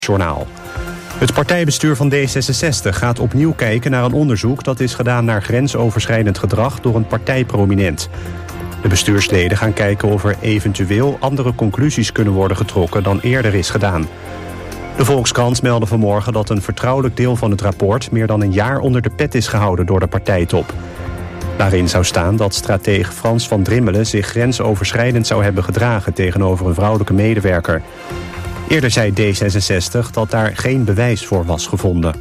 Journaal. Het partijbestuur van D66 gaat opnieuw kijken naar een onderzoek dat is gedaan naar grensoverschrijdend gedrag door een partijprominent. De bestuursleden gaan kijken of er eventueel andere conclusies kunnen worden getrokken dan eerder is gedaan. De Volkskrant meldde vanmorgen dat een vertrouwelijk deel van het rapport meer dan een jaar onder de pet is gehouden door de partijtop. Daarin zou staan dat stratege Frans van Drimmelen zich grensoverschrijdend zou hebben gedragen tegenover een vrouwelijke medewerker. Eerder zei D66 dat daar geen bewijs voor was gevonden.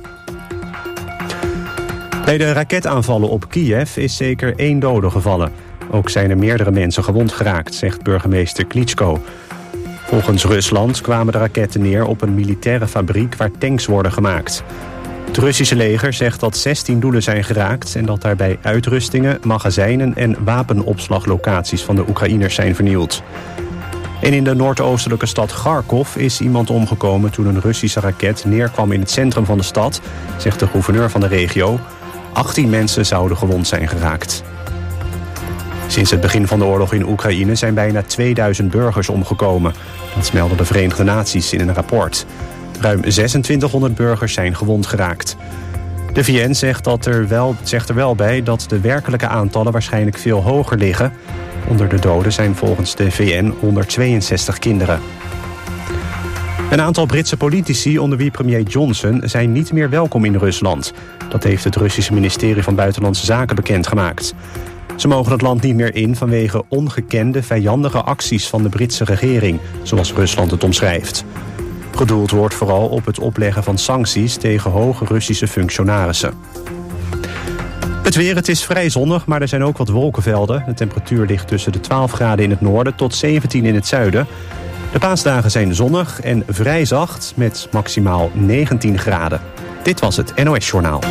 Bij de raketaanvallen op Kiev is zeker 1 dode gevallen. Ook zijn er meerdere mensen gewond geraakt, zegt burgemeester Klitschko. Volgens Rusland kwamen de raketten neer op een militaire fabriek waar tanks worden gemaakt. Het Russische leger zegt dat 16 doelen zijn geraakt en dat daarbij uitrustingen, magazijnen en wapenopslaglocaties van de Oekraïners zijn vernield. En in de noordoostelijke stad Kharkov is iemand omgekomen toen een Russische raket neerkwam in het centrum van de stad, zegt de gouverneur van de regio. 18 mensen zouden gewond zijn geraakt. Sinds het begin van de oorlog in Oekraïne zijn bijna 2000 burgers omgekomen. Dat melden de Verenigde Naties in een rapport. Ruim 2600 burgers zijn gewond geraakt. De VN zegt er wel bij dat de werkelijke aantallen waarschijnlijk veel hoger liggen. Onder de doden zijn volgens de VN 162 kinderen. Een aantal Britse politici, onder wie premier Johnson, zijn niet meer welkom in Rusland. Dat heeft het Russische ministerie van Buitenlandse Zaken bekendgemaakt. Ze mogen het land niet meer in vanwege ongekende, vijandige acties van de Britse regering, zoals Rusland het omschrijft. Gedoeld wordt vooral op het opleggen van sancties tegen hoge Russische functionarissen. Het weer, het is vrij zonnig, maar er zijn ook wat wolkenvelden. De temperatuur ligt tussen de 12 graden in het noorden tot 17 in het zuiden. De paasdagen zijn zonnig en vrij zacht met maximaal 19 graden. Dit was het NOS Journaal.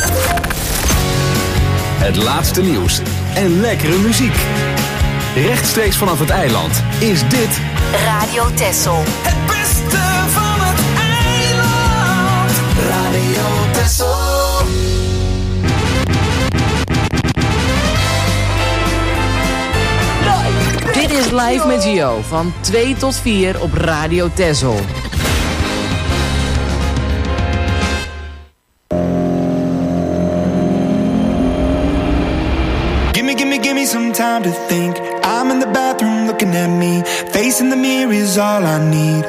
Het laatste nieuws en lekkere muziek. Rechtstreeks vanaf het eiland is dit Radio Texel. Het beste van het eiland. Radio Texel. Dit is Live met Gio van 2 tot 4 op Radio Texel. Give me some time to think. I'm in the bathroom looking at me. Facing the mirror is all I need.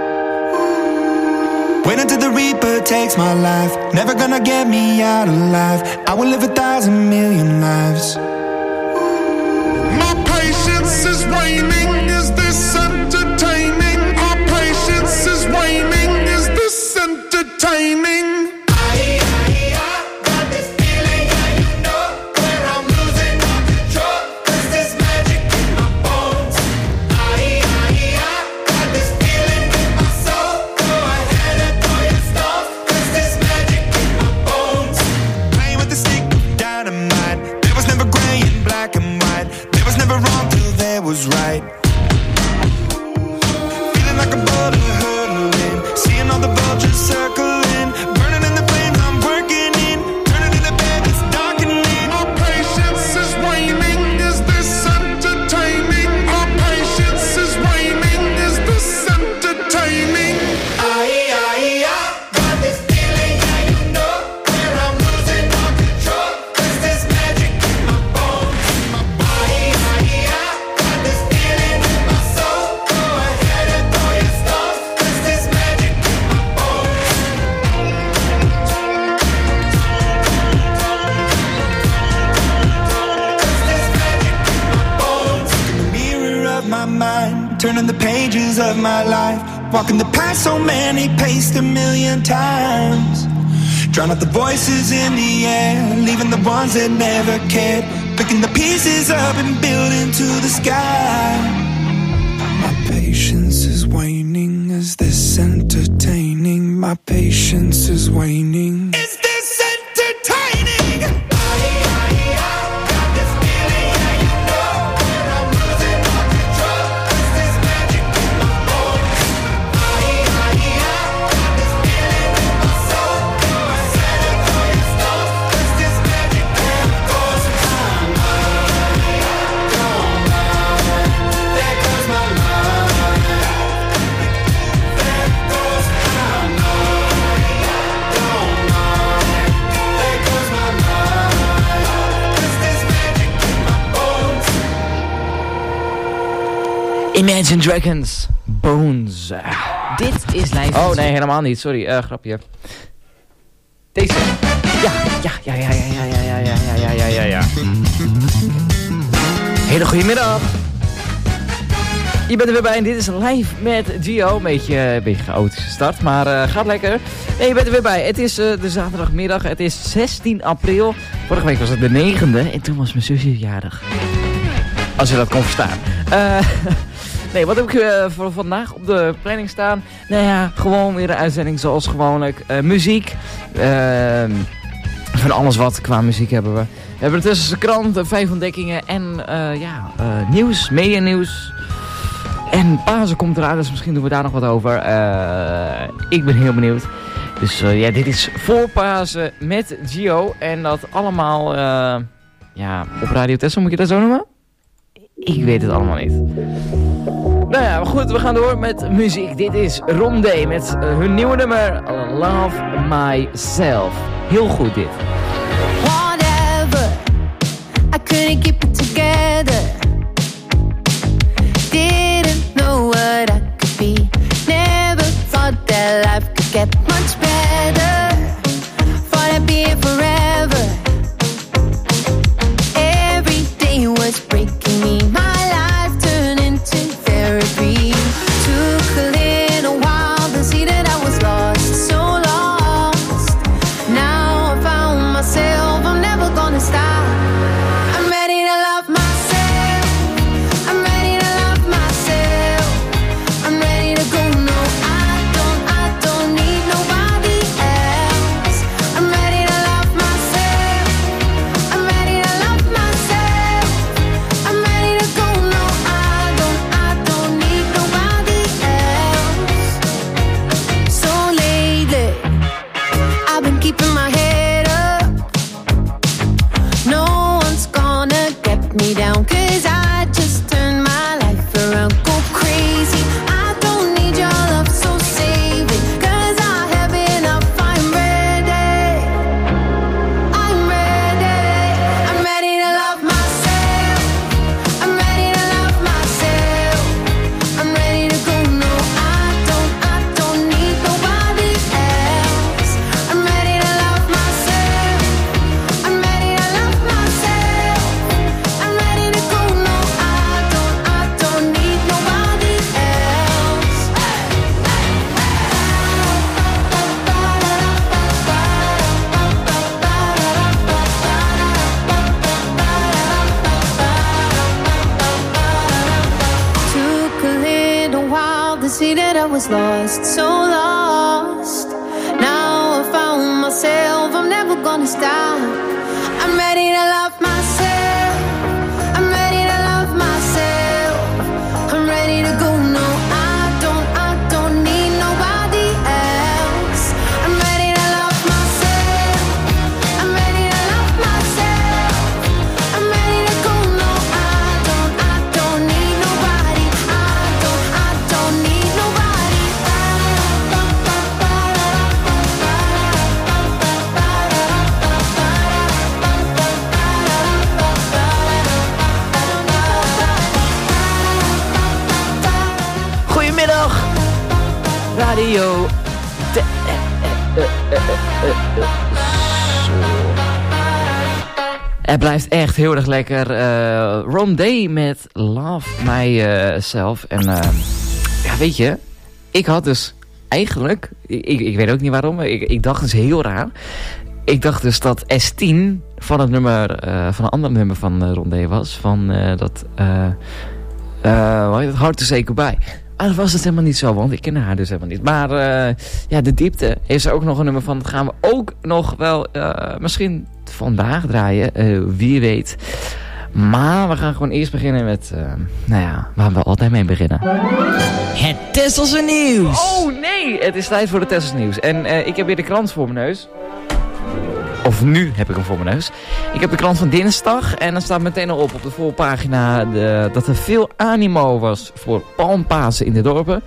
Wait until the Reaper takes my life. Never gonna get me out alive. I will live 1,000 million lives. My patience is waning. Is this entertaining? Our patience is waning. Is this entertaining? Was right. Feeling like a butter hurtling, seeing all the vultures circling, burning in the flames I'm working in, turning in the bed it's darkening. Our patience is waning, is this entertaining? Our patience is waning, is this entertaining? I got this feeling, yeah you know, where I'm losing all control, 'cause there's magic in my bones. Turning the pages of my life, walking the path so many paced 1,000,000 times. Drown out the voices in the air, leaving the ones that never cared. Picking the pieces up and building to the sky. My patience is waning, is this entertaining? My patience is waning. Is this entertaining? Imagine Dragons, Bones. Dit is live. Oh nee, helemaal niet. Sorry, grapje. Deze. Ja. Hele goede middag. Je bent er weer bij en dit is live met Gio. Een beetje chaotische start, maar gaat lekker. Nee, je bent er weer bij. Het is de zaterdagmiddag. Het is 16 april. Vorige week was het de 9e en toen was mijn zusje jarig. Als je dat kon verstaan. Nee, wat heb ik voor vandaag op de planning staan? Nou ja, gewoon weer een uitzending zoals gewoonlijk. Muziek. Van alles wat qua muziek hebben we. We hebben de Tessense krant, 5 ontdekkingen en nieuws, media nieuws. En Pasen komt eraan, dus misschien doen we daar nog wat over. Ik ben heel benieuwd. Dus dit is voor Pasen met Gio. En dat allemaal op Radio Tessel, moet je dat zo noemen? Ik weet het allemaal niet. Nou ja, maar goed, we gaan door met muziek. Dit is Rondé met hun nieuwe nummer Love Myself. Heel goed dit. Whatever, I couldn't keep it together. Didn't know what I could be. Never thought that life could get much better. Thought I'd be here forever. Every day was breaking me. My life turned into therapy. Took a little while to see that I was lost, so lost. Now I found myself, I'm never gonna stop. I'm ready to love myself. I'm ready to love myself. I'm ready to go, no, I don't need nobody else. I'm ready to love myself. I'm ready to love myself. I'm ready to go, no, I don't need nobody else. So lately, I've been keeping my head up. No one's gonna get me down, 'cause I just turned my life around. Go crazy, I don't need your love, so save it, 'cause I have enough. I'm ready. I'm ready. I'm ready to love myself. I'm ready to love myself. I'm ready to go, no, I don't need nobody else. I'm ready to love myself. I'm ready to love myself. I'm ready to go, no, I don't need nobody else. Took a little while to see that I was lost, so lost. Now I found myself, I'm never gonna stop. I'm ready to love myself. I'm ready to love myself. I'm ready to go, no, I don't need nobody else. I'm ready to love myself. I'm ready to love myself. I'm ready to go, no, I don't need nobody. I don't need nobody. Goedemiddag, Radio Het blijft echt heel erg lekker. Rondé met Love Myself. En weet je, ik had dus eigenlijk, ik weet ook niet waarom, ik dacht dus heel raar. Ik dacht dus dat S10 van het nummer, van een ander nummer van Rondé was. Van dat, hoe heet het, Hard to Say Goodbye. Maar dat was het helemaal niet zo, want ik ken haar dus helemaal niet. Maar de diepte heeft er ook nog een nummer van. Dat gaan we ook nog wel misschien vandaag draaien. Wie weet. Maar we gaan gewoon eerst beginnen met, waar we altijd mee beginnen. Het Tesselse nieuws. Oh nee, het is tijd voor het Tesselse nieuws. En ik heb weer de krant voor mijn neus. Of nu heb ik hem voor mijn neus. Ik heb de krant van dinsdag en dan staat meteen al op de voorpagina dat er veel animo was voor Palmpasen in de dorpen.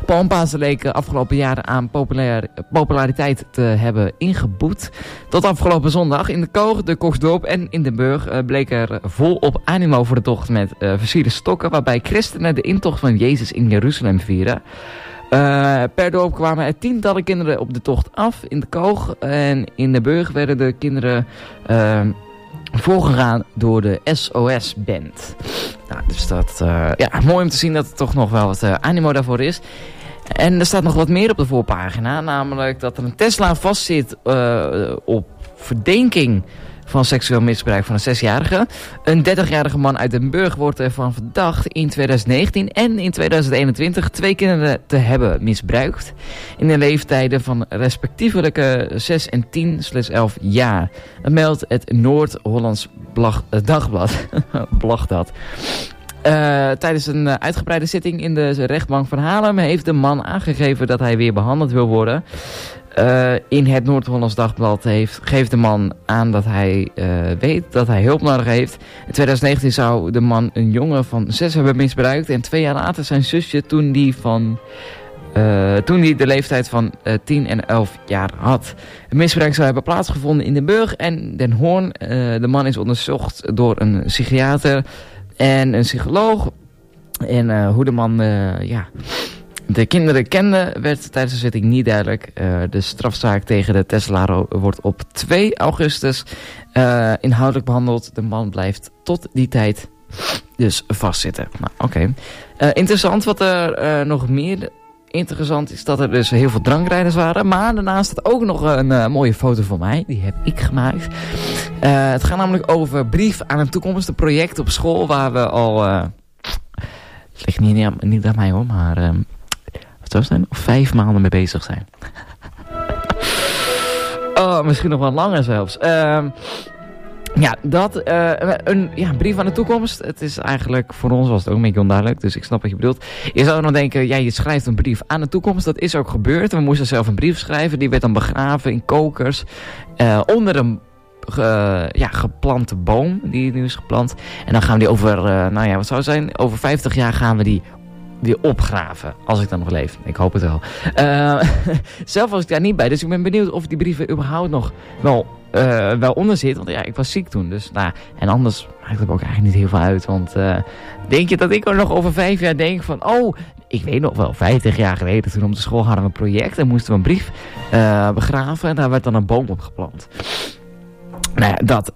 Palmpasen leek afgelopen jaren aan populariteit te hebben ingeboet. Tot afgelopen zondag in de Koog, de Koksdorp en in Den Burg bleek er volop animo voor de tocht met versierde stokken, waarbij christenen de intocht van Jezus in Jeruzalem vieren. Per dorp kwamen er tientallen kinderen op de tocht af in de Koog. En in de Burg werden de kinderen voorgegaan door de SOS-band. Nou, dus dat, mooi om te zien dat er toch nog wel wat animo daarvoor is. En er staat nog wat meer op de voorpagina. Namelijk dat er een Tesla vastzit op verdenking van seksueel misbruik van een 6-jarige. Een 30-jarige man uit Den Burg wordt ervan verdacht in 2019 en in 2021 2 kinderen te hebben misbruikt. In de leeftijden van respectievelijke 6 en 10/11 jaar. Dat meldt het Noord-Hollands Dagblad. Blagdat. Tijdens een uitgebreide zitting in de rechtbank van Haarlem heeft de man aangegeven dat hij weer behandeld wil worden. In het Noord-Hollands Dagblad geeft de man aan dat hij weet dat hij hulp nodig heeft. In 2019 zou de man een jongen van 6 hebben misbruikt. En 2 jaar later zijn zusje toen die de leeftijd van 10 en 11 jaar had. Het misbruik zou hebben plaatsgevonden in Den Burg en Den Hoorn. De man is onderzocht door een psychiater en een psycholoog. En hoe de man de kinderen kende, werd tijdens de zitting niet duidelijk. De strafzaak tegen de Teslaar wordt op 2 augustus inhoudelijk behandeld. De man blijft tot die tijd dus vastzitten. Nou, oké. Interessant, wat er nog meer interessant is, dat er dus heel veel drankrijders waren. Maar daarnaast staat ook nog een mooie foto van mij. Die heb ik gemaakt. Het gaat namelijk over Brief aan een toekomst. Een project op school waar we al... het ligt niet aan mij hoor, maar... wat zou het zijn? 5 maanden mee bezig zijn. Misschien nog wat langer zelfs. Een brief aan de toekomst. Het is eigenlijk, voor ons was het ook een beetje onduidelijk. Dus ik snap wat je bedoelt. Je zou dan denken, je schrijft een brief aan de toekomst. Dat is ook gebeurd. We moesten zelf een brief schrijven. Die werd dan begraven in kokers. Onder een geplante boom. Die nu is geplant. En dan gaan we die over, wat zou het zijn? Over 50 jaar gaan we die opgraven, als ik dan nog leef. Ik hoop het wel. Zelf was ik daar niet bij, dus ik ben benieuwd of die brieven überhaupt nog wel onder zit. Want ik was ziek toen. Dus, en anders maakt het ook eigenlijk niet heel veel uit. Want denk je dat ik er nog over 5 jaar denk van... ik weet nog wel, 50 jaar geleden toen op de school hadden we een project en moesten we een brief begraven. En daar werd dan een boom op geplant. Nou ja, dat.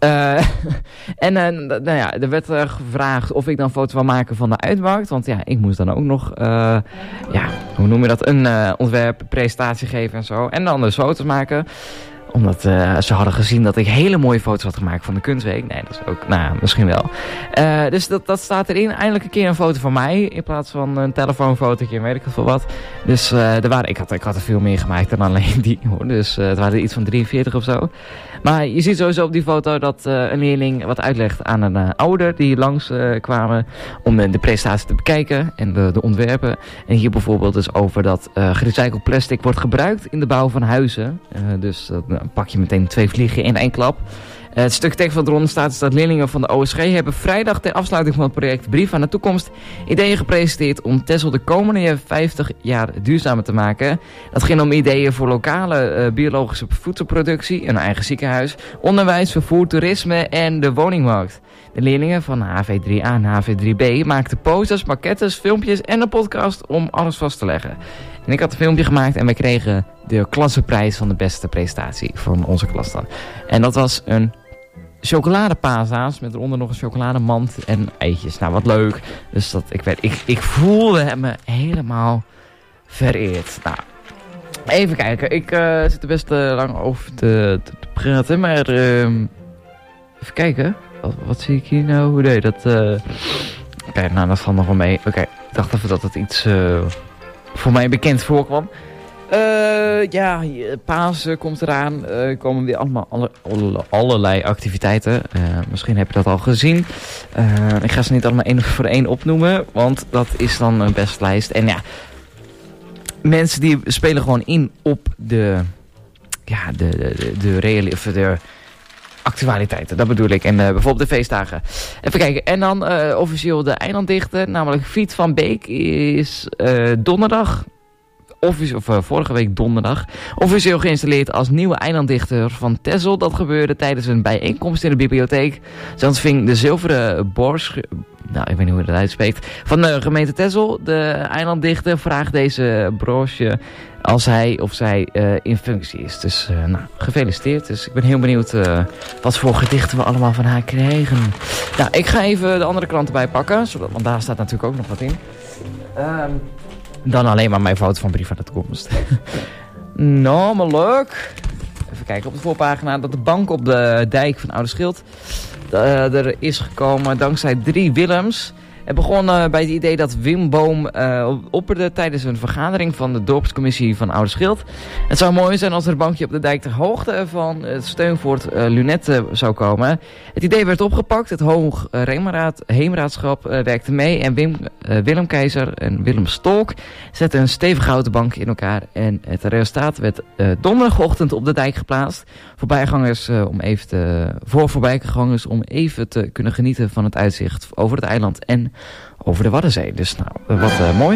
Er werd gevraagd of ik dan een foto wil maken van de uitmarkt. Want ik moest dan ook nog, hoe noem je dat, een ontwerppresentatie geven en zo. En dan dus foto's maken. Omdat ze hadden gezien dat ik hele mooie foto's had gemaakt van de kunstweek. Nee, dat is ook, misschien wel. Dus dat staat erin. Eindelijk een keer een foto van mij. In plaats van een telefoonfotootje en weet ik veel wat. Dus ik had er veel meer gemaakt dan alleen die. Hoor. Dus het waren er iets van 43 of zo. Maar je ziet sowieso op die foto dat een leerling wat uitlegt aan een ouder die langs kwamen om de presentatie te bekijken en de ontwerpen. En hier bijvoorbeeld dus over dat gerecycled plastic wordt gebruikt in de bouw van huizen. Dus dan pak je meteen 2 vliegen in 1 klap. Het stuk tekst wat eronder staat is dat leerlingen van de OSG hebben vrijdag ter afsluiting van het project Brief aan de Toekomst ideeën gepresenteerd om Texel de komende 50 jaar duurzamer te maken. Dat ging om ideeën voor lokale biologische voedselproductie, een eigen ziekenhuis, onderwijs, vervoer, toerisme en de woningmarkt. De leerlingen van HV3A en HV3B maakten posters, maquettes, filmpjes en een podcast om alles vast te leggen. En ik had een filmpje gemaakt en wij kregen de klasseprijs van de beste presentatie van onze klas dan. En dat was een chocoladepaashaas met eronder nog een chocolademand en eitjes. Nou, wat leuk. Dus ik voelde me helemaal vereerd. Nou, even kijken. Ik zit er best lang over te praten, maar even kijken. Wat zie ik hier nou? Nee, dat... Oké, dat valt nog wel mee. Oké, ik dacht even dat het iets voor mij bekend voorkwam. Pasen komt eraan. Komen weer allemaal allerlei activiteiten. Misschien heb je dat al gezien. Ik ga ze niet allemaal 1 voor 1 opnoemen. Want dat is dan een best lijst. En mensen die spelen gewoon in op de actualiteiten. Dat bedoel ik. En bijvoorbeeld de feestdagen. Even kijken. En dan officieel de eilanddichter. Namelijk Fiet van Beek is donderdag vorige week donderdag officieel geïnstalleerd als nieuwe eilanddichter van Texel. Dat gebeurde tijdens een bijeenkomst in de bibliotheek. Ze ontving de zilveren bors... Nou, ik weet niet hoe je dat uitspreekt. Van de gemeente Texel. De eilanddichter vraagt deze broche als hij of zij in functie is. Dus gefeliciteerd. Dus ik ben heel benieuwd wat voor gedichten we allemaal van haar krijgen. Nou, ik ga even de andere krant erbij pakken. Want daar staat natuurlijk ook nog wat in. Dan alleen maar mijn foto van Brief van de Toekomst. Nou, maar leuk. Even kijken op de voorpagina dat de bank op de dijk van Oude Schild er is gekomen dankzij 3 Willems. Het begon bij het idee dat Wim Boom opperde tijdens een vergadering van de dorpscommissie van Oude Schild. Het zou mooi zijn als er een bankje op de dijk ter hoogte van het Steunfort Lunette zou komen. Het idee werd opgepakt, het Hoog Heemraadschap werkte mee en Willem Keizer en Willem Stolk zetten een stevige houten bank in elkaar. En het resultaat werd donderdagochtend op de dijk geplaatst. Voor voorbijgangers om even te kunnen genieten van het uitzicht over het eiland en over de Waddenzee. Dus nou, wat mooi.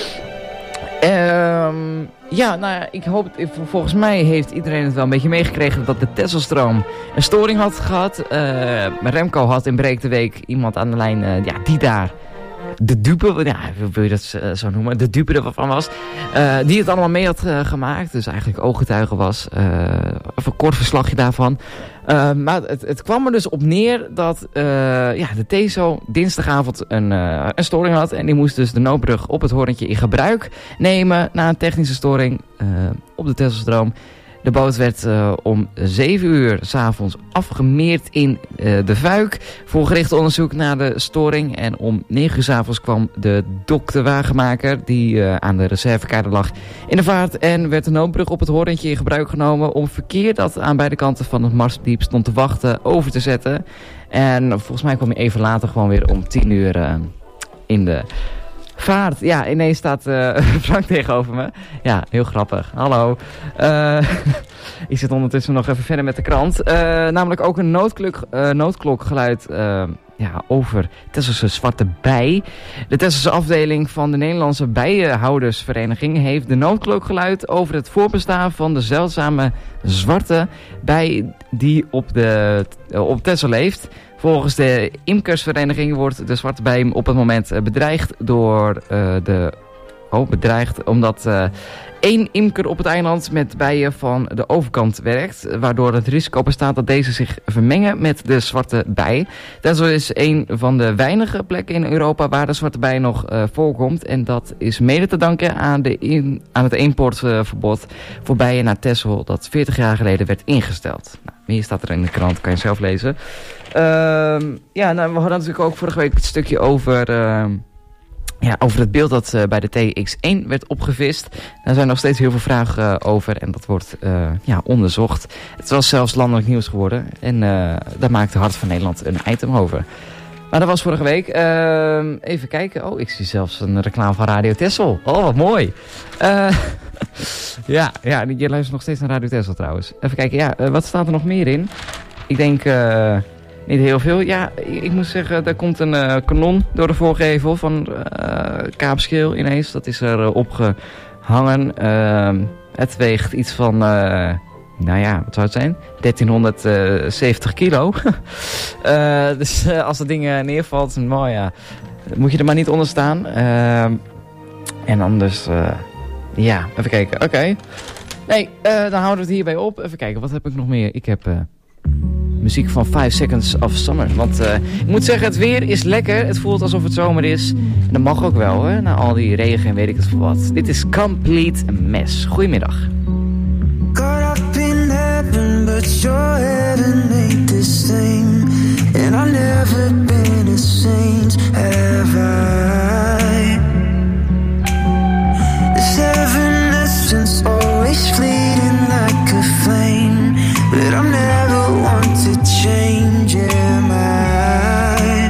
Ik hoop, volgens mij heeft iedereen het wel een beetje meegekregen dat de Tesselstroom een storing had gehad. Remco had in Breek de Week iemand aan de lijn die daar de dupe, wil je dat zo noemen, de dupe ervan was, die het allemaal mee had gemaakt, dus eigenlijk ooggetuige was, een kort verslagje daarvan. Maar het kwam er dus op neer dat de TESO dinsdagavond een storing had en die moest dus de noodbrug op het Horrentje in gebruik nemen na een technische storing op de Tesselstroom. De boot werd om 7 uur 's avonds afgemeerd in de Vuik voor gericht onderzoek naar de storing. En om 9 uur 's avonds kwam de dokterwagenmaker die aan de reservekade lag in de vaart. En werd de noodbrug op het Horrentje in gebruik genomen om verkeer dat aan beide kanten van het Marsdiep stond te wachten over te zetten. En volgens mij kwam hij even later gewoon weer om 10 uur in de vaart. Ja, ineens staat Frank tegenover me. Ja, heel grappig. Hallo. Ik zit ondertussen nog even verder met de krant. Namelijk ook een noodklokgeluid over Tesselse Zwarte Bij. De Tesselse afdeling van de Nederlandse Bijenhoudersvereniging heeft de noodklokgeluid over het voorbestaan van de zeldzame zwarte bij die op Texel leeft. Volgens de imkersvereniging wordt de zwarte bij op het moment bedreigd omdat 1 imker op het eiland met bijen van de overkant werkt, waardoor het risico bestaat dat deze zich vermengen met de zwarte bij. Texel is een van de weinige plekken in Europa waar de zwarte bij nog voorkomt en dat is mede te danken aan het importverbod voor bijen naar Texel dat 40 jaar geleden werd ingesteld. Nou, hier staat er in de krant, kan je zelf lezen. We hadden natuurlijk ook vorige week het stukje over het beeld dat bij de TX1 werd opgevist. Daar zijn nog steeds heel veel vragen over en dat wordt onderzocht. Het was zelfs landelijk nieuws geworden en daar maakte Hart van Nederland een item over. Maar dat was vorige week. Even kijken. Oh, ik zie zelfs een reclame van Radio Texel. Oh, wat mooi. Je luistert nog steeds naar Radio Texel trouwens. Even kijken, wat staat er nog meer in? Ik denk niet heel veel. Ja, ik moet zeggen, daar komt een kanon door de voorgevel van Kaapschil ineens. Dat is er opgehangen. Het weegt iets van, wat zou het zijn? 1370 kilo. Dus als dat ding neervalt, moet je er maar niet onder staan. En anders, even kijken. Oké. Nee, dan houden we het hierbij op. Even kijken, wat heb ik nog meer? Ik heb muziek van 5 Seconds of Summer. Want ik moet zeggen, het weer is lekker. Het voelt alsof het zomer is. En dat mag ook wel, hè? Na al die regen en weet ik het voor wat. Dit is Complete Mess. Goedemiddag. Caught up in heaven, but your heaven ain't the same. And I've never been a saint, have I? This heaven essence always fleeting like a flame. But I'm never one to change, am I?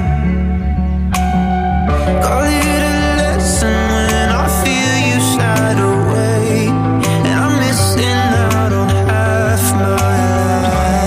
Call it a lesson when I feel you slide away. And I'm missing out on half my life.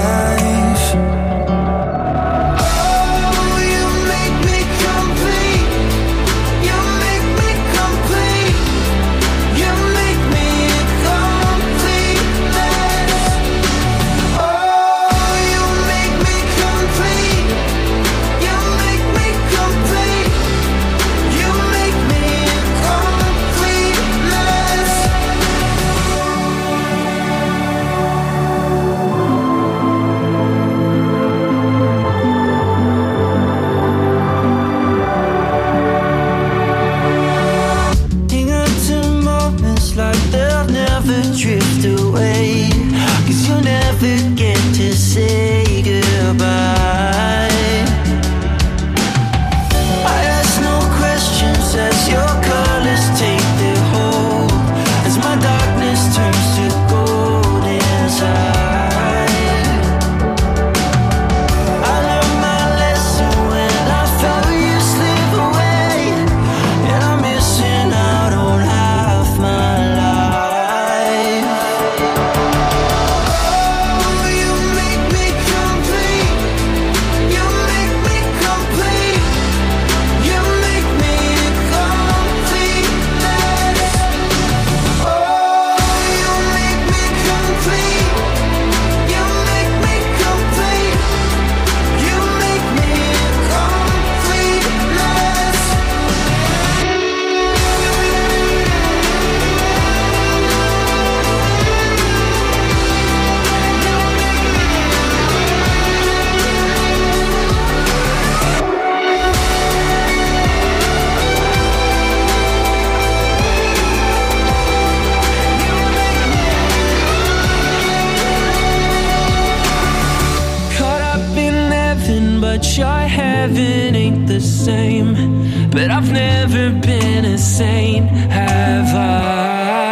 same, but I've never been insane, have I?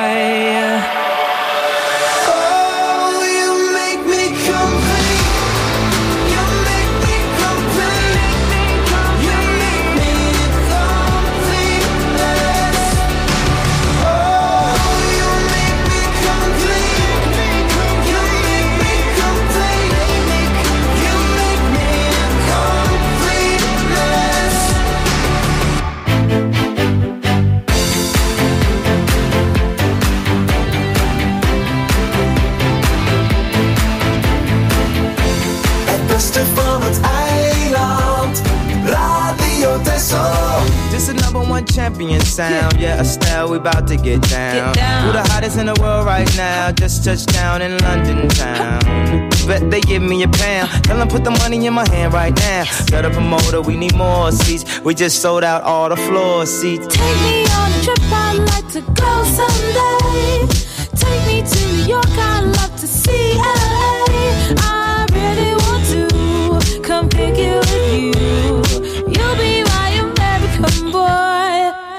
This is #1 champion sound. Yeah, Estelle, we about to get down. Who the hottest in the world right now? Just touched down in London town. Bet they give me a pound. Tell them put the money in my hand right now. Set up a motor, we need more seats. We just sold out all the floor seats. Take me on a trip, I'd like to go someday. Take me to New York, I'd love to see LA. I really want to come pick you with you. You'll be my American boy.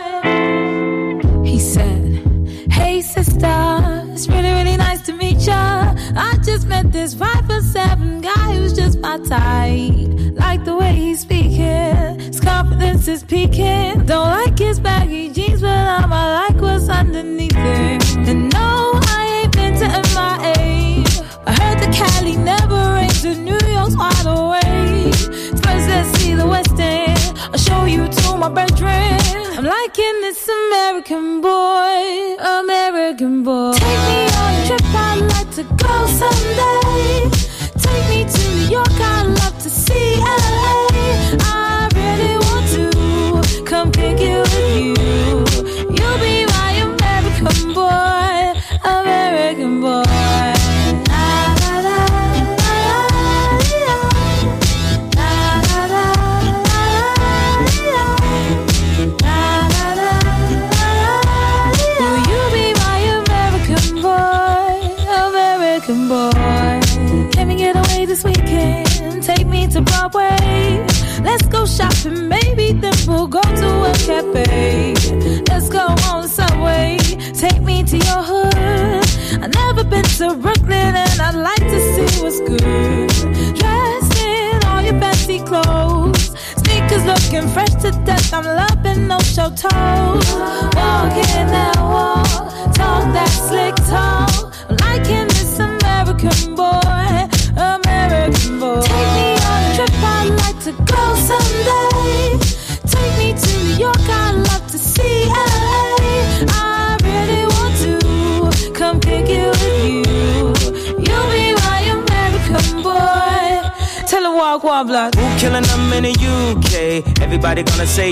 He said, hey sister, it's really, really nice to meet ya. I just met this 5'7" guy who's just my type. Like the way he's speaking, his confidence is peaking. Don't like his baggy jeans, but I like what's underneath it. And no, I ain't been to MIA. I heard that Cali never rains and New York's wide awake. First let's see the West End, I'll show you to my bedroom. I'm liking this American boy, American boy. Take me on a trip, I'd like to go someday. Take me to New York, I'd love to see LA. I really want to come pick you with you. You'll be my American boy, American boy. Boy, can we get away this weekend? Take me to Broadway. Let's go shopping, maybe then we'll go to a cafe. Let's go on the subway. Take me to your hood. I've never been to Brooklyn and I'd like to see what's good. Dressed in all your fancy clothes, sneakers looking fresh to death. I'm loving no show toes. Walking that walk, talk that slick talk. I'm liking this American boy, American boy. Take me on a trip, I'd like to go someday. Take me to New York, I'd love to see LA. I really want to come pick you with you. You'll be my American boy. Tell her walk, block. Who killing them in the UK? Everybody gonna say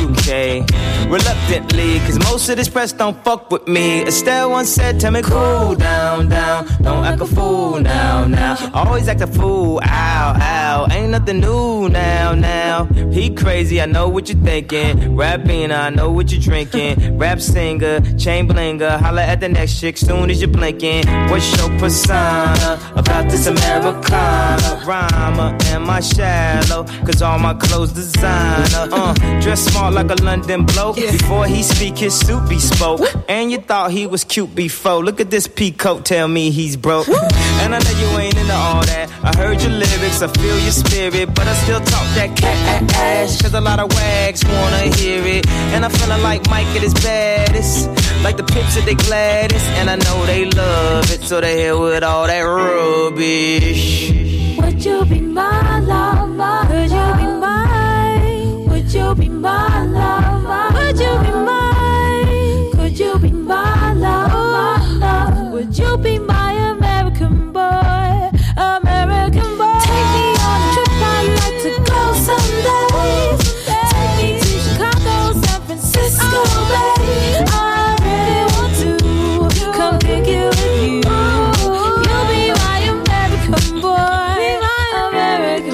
UK. Reluctantly, cause most of this press don't fuck with me. Estelle once said, tell me cool down, down. Don't act a fool now, now. Always act a fool, ow, ow. Ain't nothing new now, now. He crazy, I know what you're thinking. Rappina, I know what you're drinking. Rap singer, chain blinger. Holla at the next chick soon as you're blinking. What's your persona about this Americana? Rhymer, am I shallow? Cause all my clothes designer. Dress smart like a London bloke. Before he speak, his suit be spoke. And you thought he was cute before. Look at this peacoat, tell me he's broke. And I know you ain't into all that. I heard your lyrics, I feel your spirit, but I still talk that cat ass. Cause a lot of wags wanna hear it. And I'm feeling like Mike at his baddest. Like the pips at they gladdest. And I know they love it, so they here with all that rubbish. Would you be my lover? Would you be mine? Would you be my lover? Would you be mine? Could you be my lover? Would you be my American boy? American boy. Take me on a trip, I'd like to go someday. Take me to Chicago, San Francisco, babe. I really want to come pick you with you. You'll be my American boy. American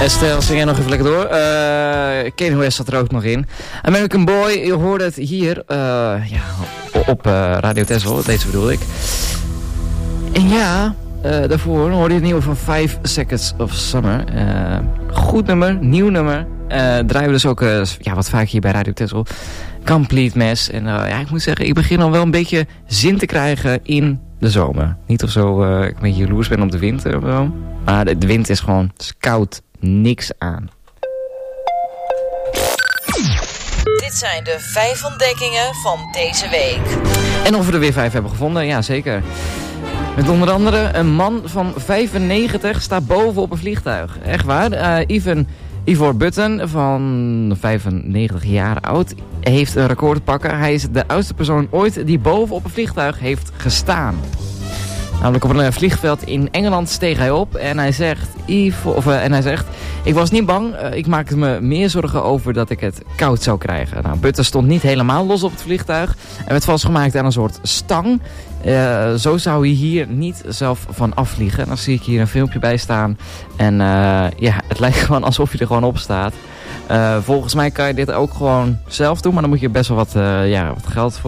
Estelle, zing jij nog even lekker door. Kanye West zat er ook nog in. American Boy, je hoorde het hier op Radio Texel, deze bedoel ik. En ja, daarvoor hoorde je het nieuwe van 5 Seconds of Summer. Goed nummer, nieuw nummer. Draaien we dus ook wat vaak hier bij Radio Texel. Complete Mess. En ik moet zeggen, ik begin al wel een beetje zin te krijgen in de zomer. Niet of zo ik een beetje jaloers ben op de winter of zo. Maar de wind is gewoon koud. Niks aan. Dit zijn de 5 ontdekkingen van deze week. En of we er weer 5 hebben gevonden, ja zeker. Met onder andere een man van 95 staat boven op een vliegtuig. Echt waar. Ivor Button van 95 jaar oud heeft een record te pakken. Hij is de oudste persoon ooit die boven op een vliegtuig heeft gestaan. Namelijk op een vliegveld in Engeland steeg hij op en hij zegt, ik was niet bang, ik maakte me meer zorgen over dat ik het koud zou krijgen. Nou, Button stond niet helemaal los op het vliegtuig en werd vastgemaakt aan een soort stang. Zo zou hij hier niet zelf van afvliegen. En dan zie ik hier een filmpje bij staan en het lijkt gewoon alsof je er gewoon op staat. Volgens mij kan je dit ook gewoon zelf doen, maar dan moet je best wel wat geld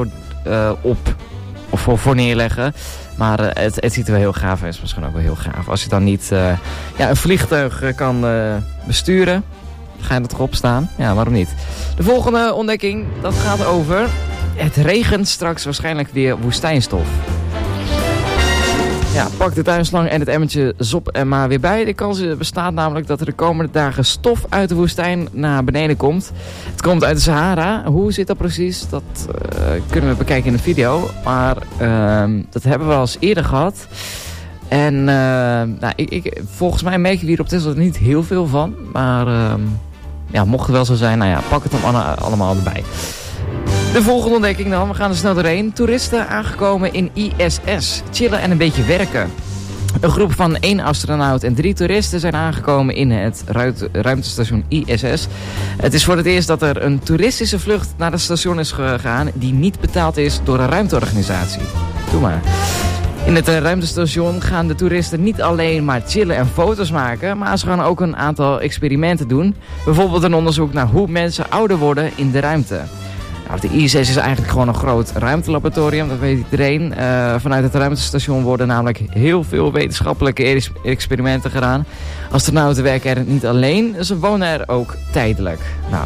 voor neerleggen. Maar het ziet er wel heel gaaf uit. Is misschien ook wel heel gaaf. Als je dan niet een vliegtuig kan besturen, ga je er toch op staan? Ja, waarom niet? De volgende ontdekking, dat gaat over... Het regent straks waarschijnlijk weer woestijnstof. Ja, pak de tuinslang en het emmertje zop er maar weer bij. De kans bestaat namelijk dat er de komende dagen stof uit de woestijn naar beneden komt. Het komt uit de Sahara. Hoe zit dat precies? Dat kunnen we bekijken in de video. Maar dat hebben we al eens eerder gehad. En volgens mij merk je hier op Tesla er niet heel veel van. Maar mocht het wel zo zijn, pak het dan allemaal erbij. De volgende ontdekking dan, we gaan er snel doorheen. Toeristen aangekomen in ISS. Chillen en een beetje werken. Een groep van 1 astronaut en 3 toeristen zijn aangekomen in het ruimtestation ISS. Het is voor het eerst dat er een toeristische vlucht naar het station is gegaan die niet betaald is door een ruimteorganisatie. Doe maar. In het ruimtestation gaan de toeristen niet alleen maar chillen en foto's maken, maar ze gaan ook een aantal experimenten doen. Bijvoorbeeld een onderzoek naar hoe mensen ouder worden in de ruimte. Nou, de ISS is eigenlijk gewoon een groot ruimtelaboratorium, dat weet iedereen. Vanuit het ruimtestation worden namelijk heel veel wetenschappelijke experimenten gedaan. Astronauten werken er niet alleen, ze wonen er ook tijdelijk.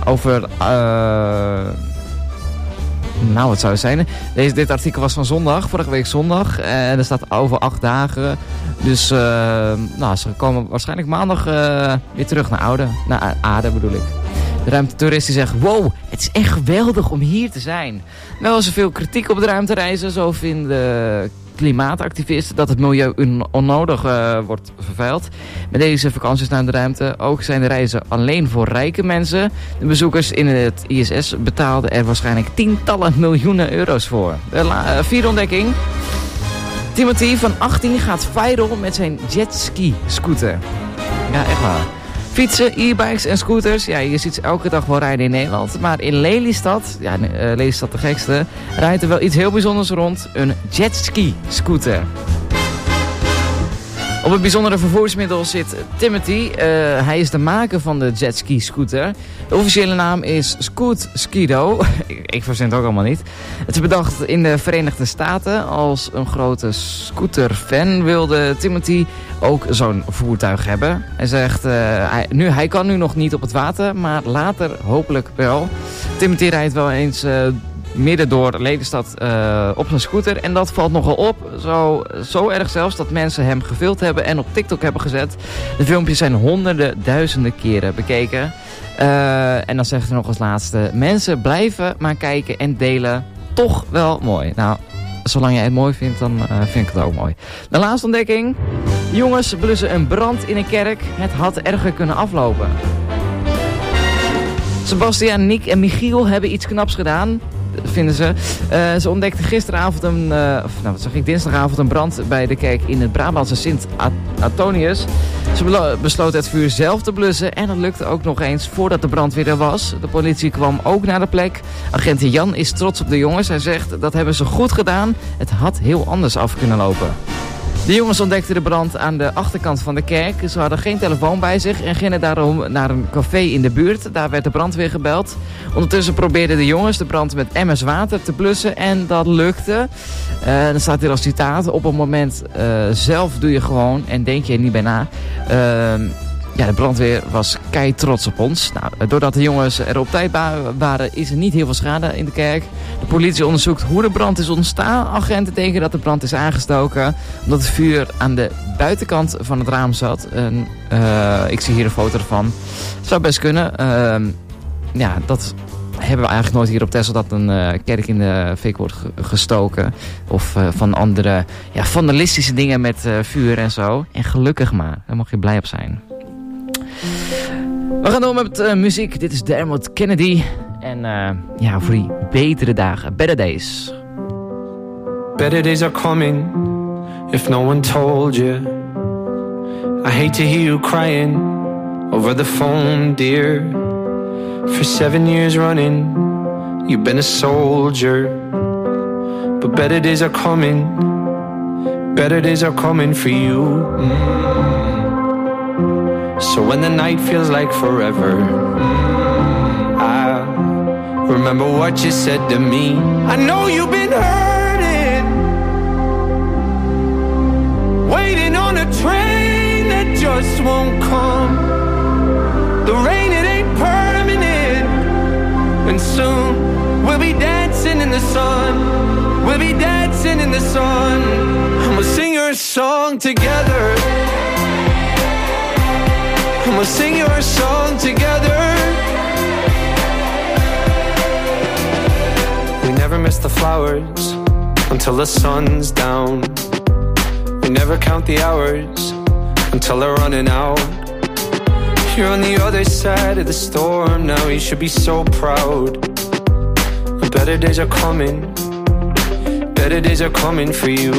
Wat zou het zijn? Dit artikel was van zondag, vorige week zondag. En er staat over 8 dagen. Dus ze komen waarschijnlijk maandag weer terug naar aarde bedoel ik. De ruimtetoeristen zeggen, wow, het is echt geweldig om hier te zijn. Wel is er veel kritiek op de ruimtereizen. Zo vinden klimaatactivisten dat het milieu onnodig wordt vervuild. Met deze vakanties naar de ruimte. Ook zijn de reizen alleen voor rijke mensen. De bezoekers in het ISS betaalden er waarschijnlijk tientallen miljoenen euro's voor. De vierde ontdekking. Timothy van 18 gaat viral met zijn jetski scooter. Ja, echt waar. Fietsen, e-bikes en scooters, je ziet ze elke dag wel rijden in Nederland. Maar in Lelystad, Lelystad de gekste, rijdt er wel iets heel bijzonders rond. Een jetski scooter. Op het bijzondere vervoersmiddel zit Timothy. Hij is de maker van de jetski scooter. De officiële naam is Scoot Skido. Ik verzin het ook allemaal niet. Het is bedacht in de Verenigde Staten. Als een grote scooterfan wilde Timothy ook zo'n voertuig hebben. Hij zegt, hij kan nu nog niet op het water, maar later hopelijk wel. Timothy rijdt wel eens midden door Lelystad op zijn scooter. En dat valt nogal op. Zo erg zelfs dat mensen hem gefilmd hebben en op TikTok hebben gezet. De filmpjes zijn honderden, duizenden keren bekeken. En dan zegt hij nog als laatste, mensen blijven maar kijken en delen. Toch wel mooi. Nou, zolang jij het mooi vindt, dan vind ik het ook mooi. De laatste ontdekking. Jongens blussen een brand in een kerk. Het had erger kunnen aflopen. Sebastian, Nick en Michiel hebben iets knaps gedaan. Vinden ze. Ze ontdekten dinsdagavond een brand bij de kerk in het Brabantse Sint-Antonius. Ze besloten het vuur zelf te blussen en dat lukte ook nog eens voordat de brandweer er was. De politie kwam ook naar de plek. Agent Jan is trots op de jongens. Hij zegt, dat hebben ze goed gedaan. Het had heel anders af kunnen lopen. De jongens ontdekten de brand aan de achterkant van de kerk. Ze hadden geen telefoon bij zich en gingen daarom naar een café in de buurt. Daar werd de brandweer gebeld. Ondertussen probeerden de jongens de brand met emmers water te blussen en dat lukte. Dan staat hier als citaat: op het moment zelf doe je gewoon en denk je er niet bij na. Ja, de brandweer was kei trots op ons. Nou, doordat de jongens er op tijd waren, is er niet heel veel schade in de kerk. De politie onderzoekt hoe de brand is ontstaan. Agenten denken dat de brand is aangestoken omdat het vuur aan de buitenkant van het raam zat. En, ik zie hier een foto ervan. Zou best kunnen. Ja, dat hebben we eigenlijk nooit hier op Texel, dat een kerk in de fik wordt gestoken. Of van andere vandalistische dingen met vuur en zo. En gelukkig maar. Daar mag je blij op zijn. We gaan door met muziek. Dit is Dermot Kennedy. En voor die betere dagen. Better days. Better days are coming if no one told you. I hate to hear you crying over the phone, dear. For 7 years running, you've been a soldier. But better days are coming. Better days are coming for you. So when the night feels like forever, I remember what you said to me. I know you've been hurting, waiting on a train that just won't come. The rain, it ain't permanent, and soon we'll be dancing in the sun. We'll be dancing in the sun, and we'll sing your song together. And we'll sing your song together. We never miss the flowers until the sun's down. We never count the hours until they're running out. You're on the other side of the storm now. You should be so proud. The better days are coming. Better days are coming for you.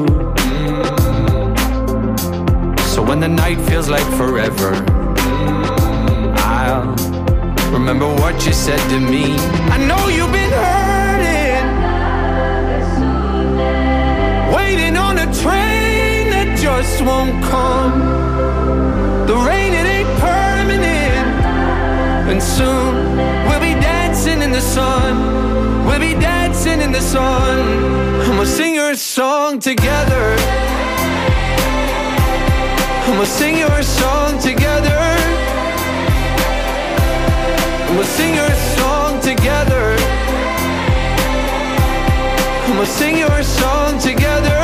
So when the night feels like forever, I'll remember what you said to me. I know you've been hurting, waiting on a train that just won't come. The rain, it ain't permanent, and soon we'll be dancing in the sun. We'll be dancing in the sun, and we'll sing your song together. And we'll sing your song together. We'll sing your song together. We'll sing your song together.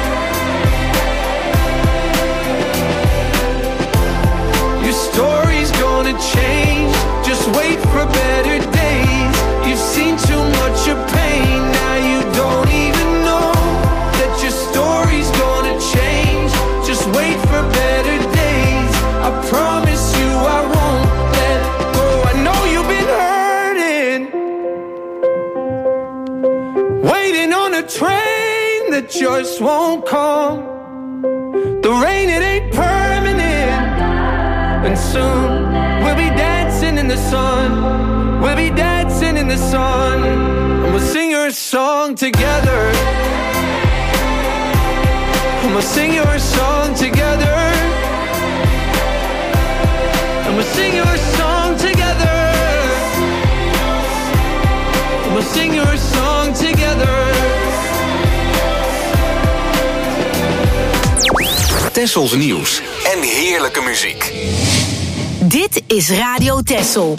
Your story's gonna change. Just wait for better days. You've seen too much of pain. Now you don't even know that your story's gonna change. Just wait for better days. I promise you I won't let go. I know you've been hurting, waiting on a train that just won't come. The rain, it ain't permanent, and soon we'll be dancing in the sun. We'll be dancing in the sun, and we'll sing your song together. And we'll sing your song together. And we'll sing your song together. And we'll sing your song together. Tessels nieuws en heerlijke muziek. Dit is Radio Tessel.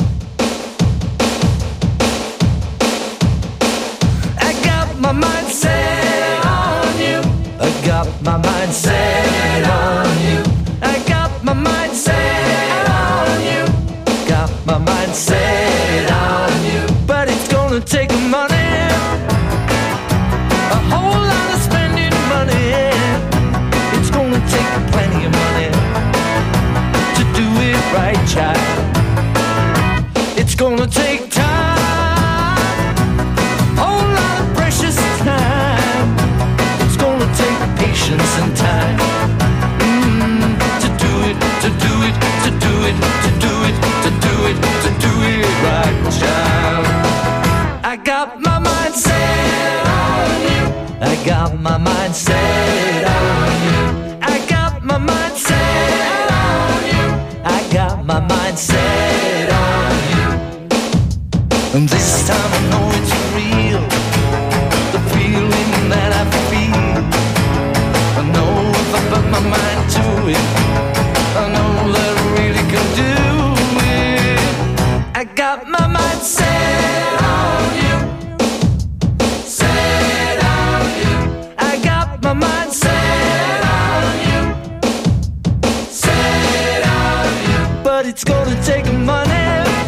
I got my mind set on you. I got my mind set on you. I got my mind set on you. Got my mind set on you. But it's gonna take money, a whole lot of spending money. It's gonna take plenty of money to do it right, child. It's gonna take time, whole lot of precious time. It's gonna take patience and time to do it, to do it, to do it, to do it, to do it, to do it right, child. I got my mind set on you. I got my mind set on you. I my mind set on you. And this time I know it's real, the feeling that I feel. I know if I put my mind to it, I know that I really can do it. I got my mind set on you, set on you. I got my mind set on you, set on you. But it's gonna take money,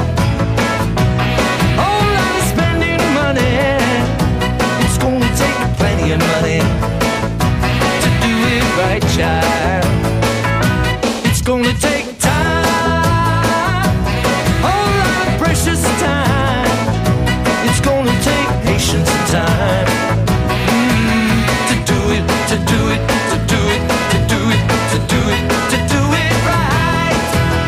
whole lot of spending money. It's gonna take plenty of money to do it right, child. It's gonna take time, whole lot of precious time. It's gonna take patience and time to do it, to do it, to do it, to do it, to do it, to do it right.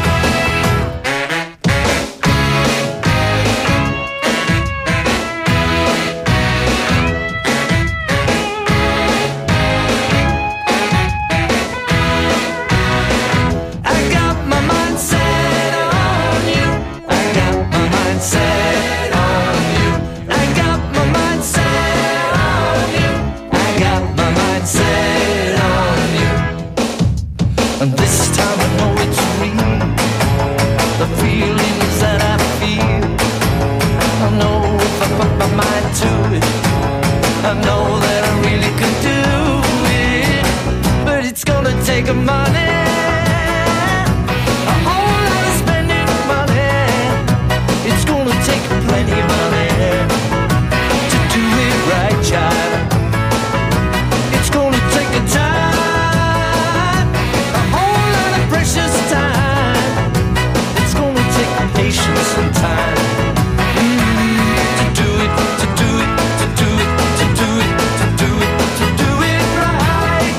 I got my mind set on you. I got my mind set on you. I got my mind set on you. I got my mind set on you. And this time I know it's real, the feelings that I feel. I know if I put my mind to it, I know that I really can do it. But it's gonna take a money, a whole lot of spending money. It's gonna take plenty of money to do it right, child. It's gonna take a time, a whole lot of precious time. It's gonna take patience and time to do it, to do it, to do it, to do it, to do it, to do it right.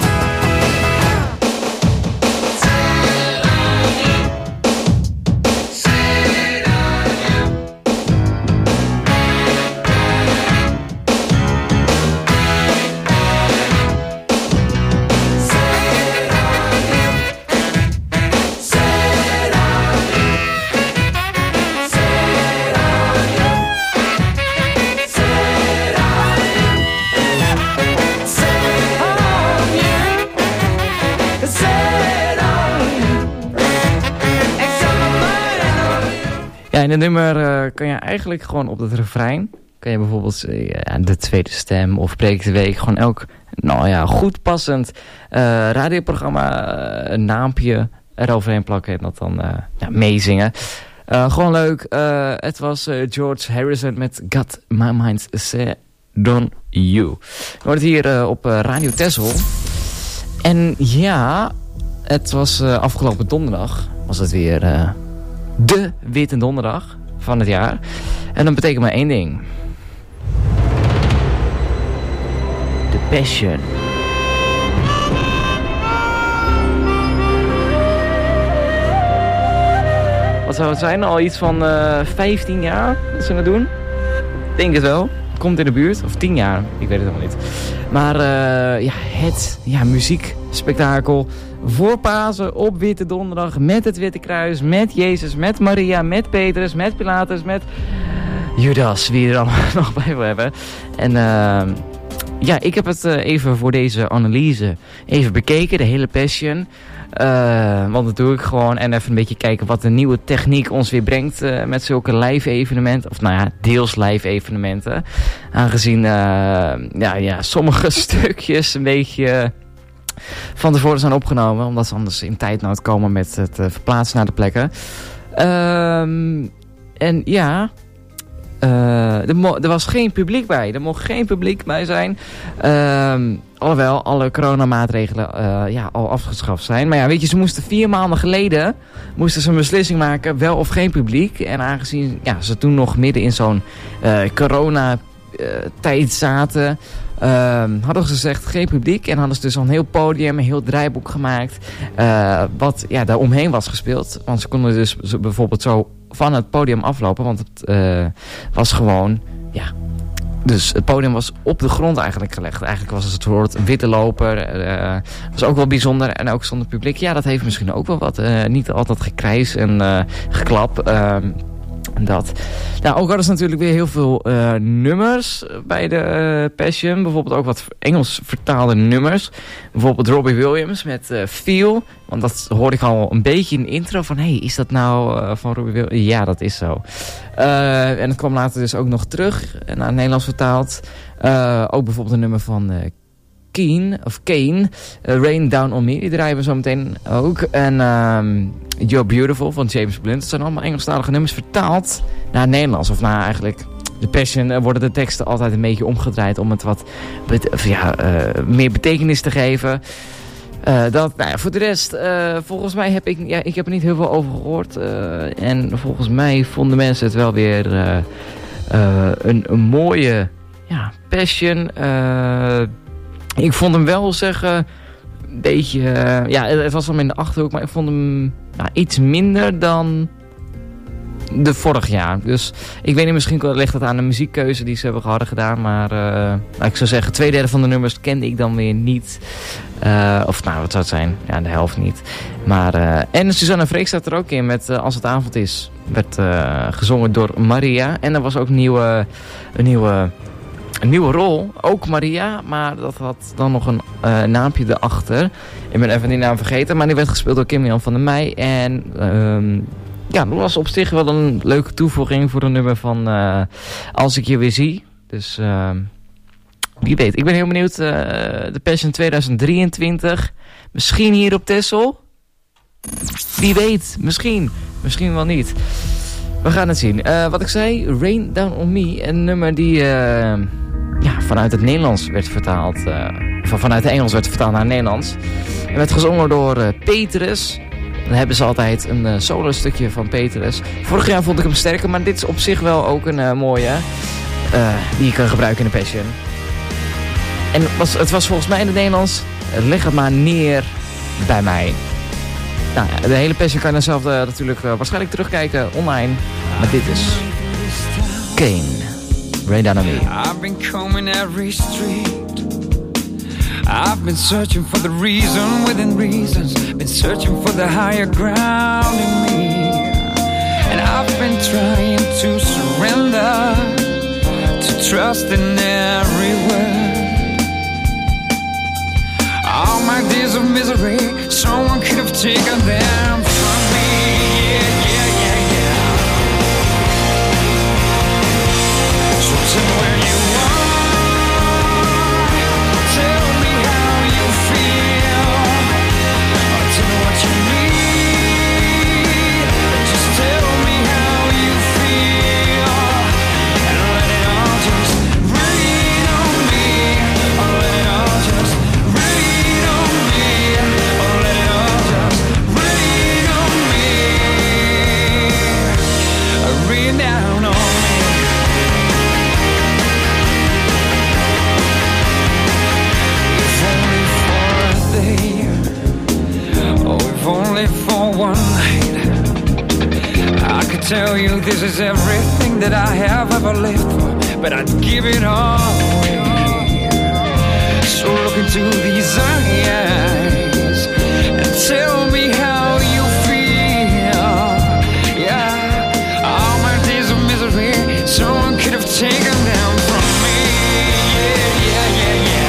Ja, in het nummer kan je eigenlijk gewoon op het refrein, kan je bijvoorbeeld de tweede stem of Preek de Week, gewoon elk, nou ja, goed passend radioprogramma, een naampje eroverheen plakken en dat dan meezingen. Gewoon leuk. Het was George Harrison met Got My Mind Set On You. We horen het hier op Radio Texel. En ja, het was afgelopen donderdag, was het weer de Witte Donderdag van het jaar. En dat betekent maar één ding. The Passion. Wat zou het zijn? Al iets van 15 jaar dat ze het doen? Denk het wel. Komt in de buurt. Of 10 jaar. Ik weet het nog niet. Maar het muziekspektakel voor Pasen op Witte Donderdag. Met het Witte Kruis. Met Jezus. Met Maria. Met Petrus. Met Pilatus. Met Judas. Wie er allemaal nog bij wil hebben. En ik heb het even voor deze analyse even bekeken. De hele Passion. Want dat doe ik gewoon. En even een beetje kijken wat de nieuwe techniek ons weer brengt met zulke live evenementen. Of nou ja, deels live evenementen. Aangezien sommige stukjes een beetje van tevoren zijn opgenomen. Omdat ze anders in tijdnood komen met het verplaatsen naar de plekken. Er was geen publiek bij. Er mocht geen publiek bij zijn. Alhoewel alle coronamaatregelen al afgeschaft zijn. Maar ja, weet je, ze moesten 4 maanden geleden een beslissing maken, wel of geen publiek. En aangezien ze toen nog midden in zo'n coronatijd zaten, hadden ze gezegd geen publiek. En hadden ze dus al een heel podium, een heel draaiboek gemaakt. Wat daar omheen was gespeeld. Want ze konden dus bijvoorbeeld zo van het podium aflopen. Want het was gewoon Dus het podium was op de grond eigenlijk gelegd. Eigenlijk was het een soort witte loper. Was ook wel bijzonder. En ook zonder publiek. Ja, dat heeft misschien ook wel wat. Niet altijd gekrijs en geklap. Dat. Nou, ook hadden ze natuurlijk weer heel veel nummers bij de Passion. Bijvoorbeeld ook wat Engels vertaalde nummers. Bijvoorbeeld Robbie Williams met Feel. Want dat hoorde ik al een beetje in de intro van... Hey, is dat nou van Robbie Williams? Ja, dat is zo. En het kwam later dus ook nog terug naar het Nederlands vertaald. Ook bijvoorbeeld een nummer van... Kane, Rain Down On Me, die draaien we zo meteen ook. En You're Beautiful van James Blunt. Dat zijn allemaal Engelstalige nummers vertaald naar het Nederlands. Of naar eigenlijk de Passion worden de teksten altijd een beetje omgedraaid om het wat meer betekenis te geven. Voor de rest, volgens mij heb ik heb er niet heel veel over gehoord. En volgens mij vonden mensen het wel weer een mooie Passion. Ik vond hem wel zeggen, een beetje, het was wel in de Achterhoek, maar ik vond hem iets minder dan de vorig jaar. Dus ik weet niet, misschien ligt het aan de muziekkeuze die ze hadden gedaan, maar ik zou zeggen, 2/3 van de nummers kende ik dan weer niet. Wat zou het zijn? Ja, de helft niet. Maar, en Suzanne Freek staat er ook in met Als het avond is. Werd gezongen door Maria. En er was ook een nieuwe rol, ook Maria, maar dat had dan nog een naampje erachter. Ik ben even die naam vergeten, maar die werd gespeeld door Kim-Jan van der Meij. En dat was op zich wel een leuke toevoeging voor een nummer van Als ik je weer zie. Dus wie weet, ik ben heel benieuwd. De Passion 2023, misschien hier op Texel? Wie weet, misschien wel niet. We gaan het zien. Wat ik zei, Rain Down On Me, een nummer die vanuit het Nederlands werd vertaald. Vanuit het Engels werd vertaald naar het Nederlands. En werd gezongen door Petrus. Dan hebben ze altijd een solo stukje van Petrus. Vorig jaar vond ik hem sterker, maar dit is op zich wel ook een mooie. Die je kan gebruiken in de Passion. En het was volgens mij in het Nederlands. Leg het maar neer bij mij. Nou ja, de hele Passion kan je dan zelf natuurlijk waarschijnlijk terugkijken online. Maar dit is Kane, Rain Down On Me. I've been combing every street. I've been searching for the reason within reasons. Been searching for the higher ground in me. And I've been trying to surrender, to trust in every word. All my days of misery, someone could have taken them from me. Yeah. So tell me where you are, tell me how you feel, or tell me what you need. Just tell me how you feel, and let it all just rain on me, or let it all just rain on me, or let it all just rain on me, rain down on me. If only for a day, oh, if only for one night, I could tell you this is everything that I have ever lived for, but I'd give it all away. So look into these eyes and tell me how you feel. Yeah, all my days of misery, someone could have taken them from me. Yeah.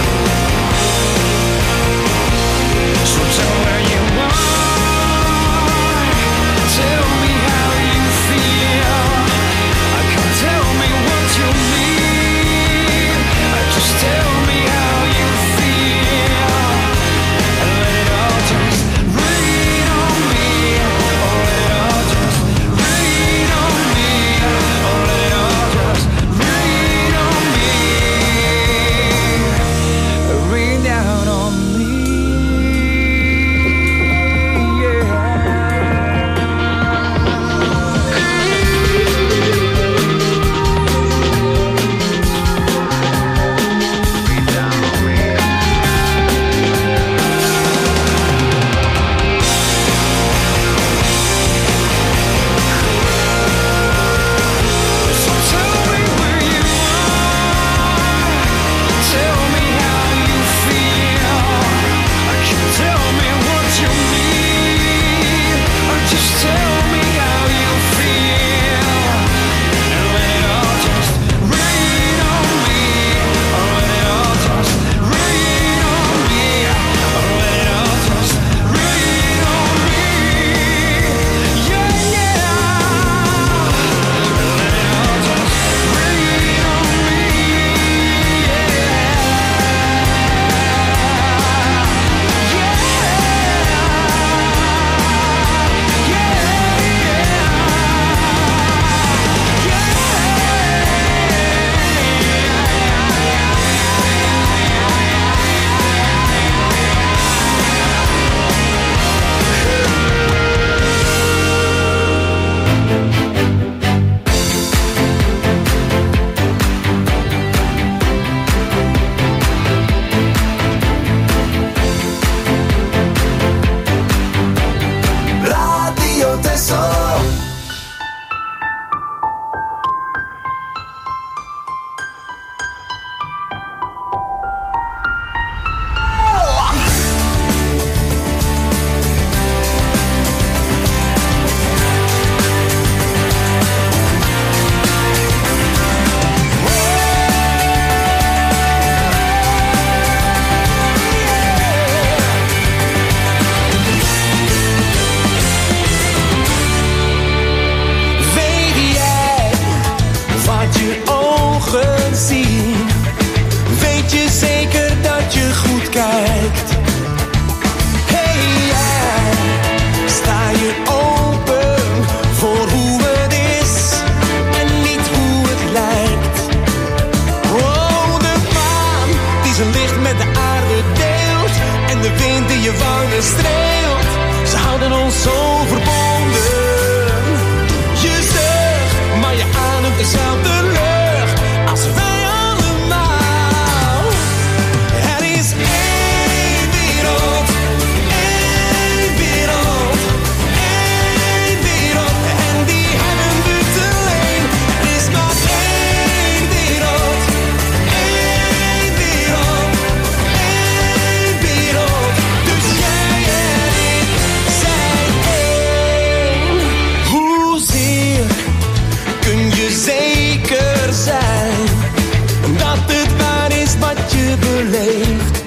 So tell me where you are, tell me how you feel. Come tell me what you need. Just tell me how you feel. je streelt, ze houden ons zo verbonden. Je zucht, maar je ademt dezelfde lucht als wij allemaal. Er is één wereld, één wereld, één wereld. En die hebben we te leen. Er is maar één wereld, één wereld, één wereld. Dus jij en ik zijn één. Hoezeer kun je zeker zijn dat het waar is wat je beleeft?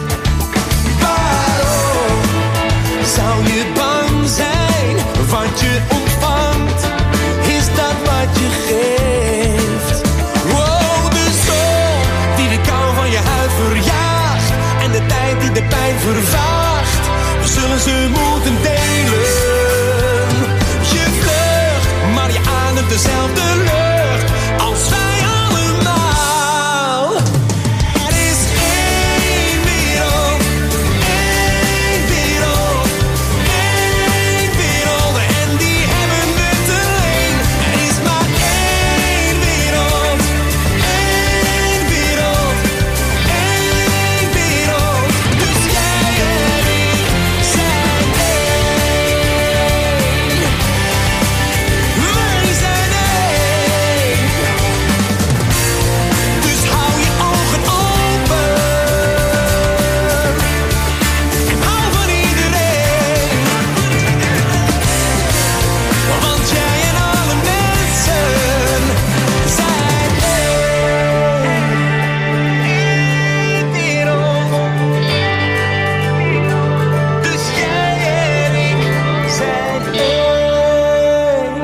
Waarom zou je bang zijn? Wat je ontvangt, is dat wat je geeft. Wow, de zon die de kou van je huid verjaagt en de tijd die de pijn vervaagt, we zullen ze moeten delen. Je vlucht, maar je ademt dezelfde lucht als wij allemaal. Er is één wereld, één wereld, één wereld. En die hebben we te leen. Er is maar één wereld, één wereld, één wereld. Dus jij en ik zijn één. Wij zijn één. Dus hou je ogen open en hou van iedereen. Want jij en alle mensen zijn één. Eén wereld. Dus jij en ik zijn één.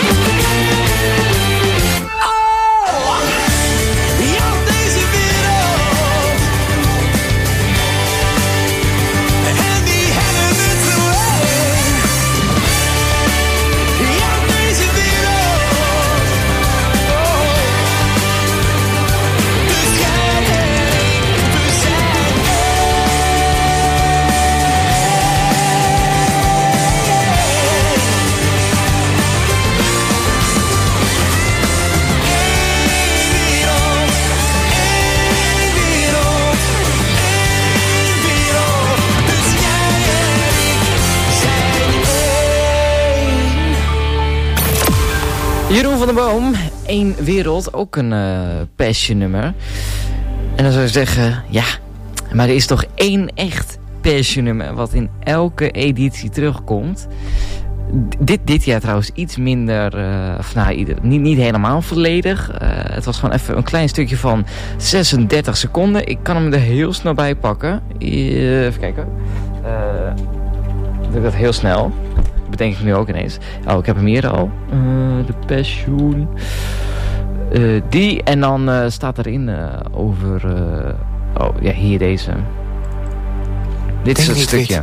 Oh, ja, deze wereld. En die hebben we te leen. Ja, deze wereld. Oh. Dus jij en ik, we zijn Jeroen van der Boom, Eén Wereld, ook een Passion nummer. En dan zou je zeggen, ja, maar er is toch één echt Passion nummer wat in elke editie terugkomt. Dit jaar trouwens iets minder, niet helemaal volledig. Het was gewoon even een klein stukje van 36 seconden. Ik kan hem er heel snel bij pakken. Even kijken. Doe ik dat heel snel. Bedenk ik nu ook ineens. Oh, ik heb hem hier al. De Passion. Die. En dan staat erin over... oh, ja, hier deze. Dit is het stukje.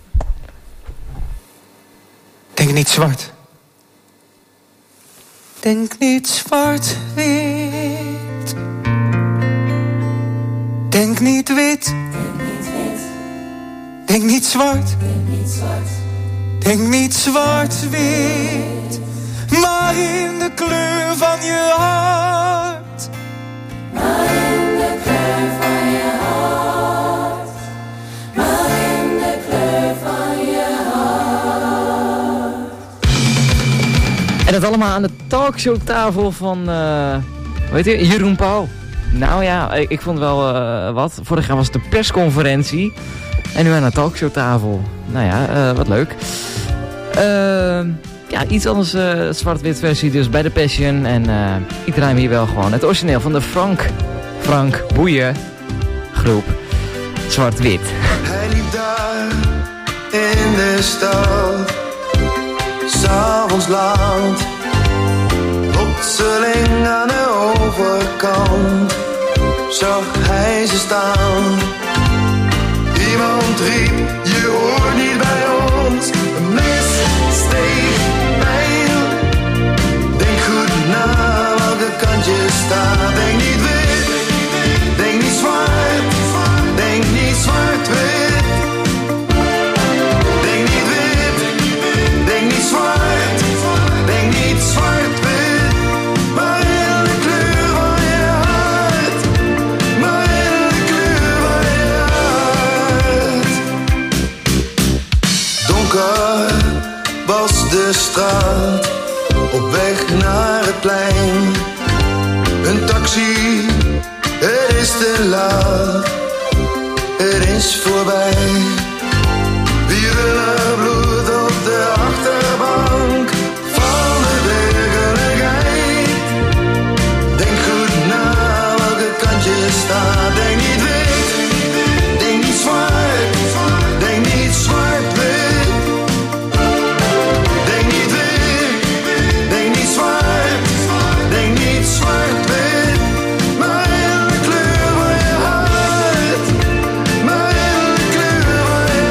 Denk niet zwart. Denk niet zwart-wit. Denk niet wit. Denk niet zwart. Denk niet zwart-wit. Maar in de kleur van je hart. Maar in de kleur van je hart. Maar in de kleur van je hart. En dat allemaal aan de talkshowtafel van, weet je, Jeroen Pauw. Nou ja, ik vond wel wat. Vorig jaar was het de persconferentie. En nu aan de talkshowtafel. Nou ja, wat leuk. Ja, iets anders zwart-wit versie dus bij de Passion. En ik draai hem hier wel gewoon het origineel van de Frank Boeien groep. Zwart-wit. Hij liep daar in de stad, 's'avonds laat, plotseling aan de overkant zag hij ze staan. Iemand riep, je hoort niet bij ons, een mis steekt pijn. Denk goed na welke kant je staat. Denk niet wit, denk niet zwart, denk niet zwart-wit. zie, het is te laat, het is voorbij. Wieren bloed op de achterbank van de werkelijkheid. Denk goed na welke kant je staat. Denk niet wit, denk niet zwart, denk niet zwart-wit. Denk niet wit, denk niet zwart, denk niet zwart-wit. Maar in de kleur van je hart, maar in de kleur van je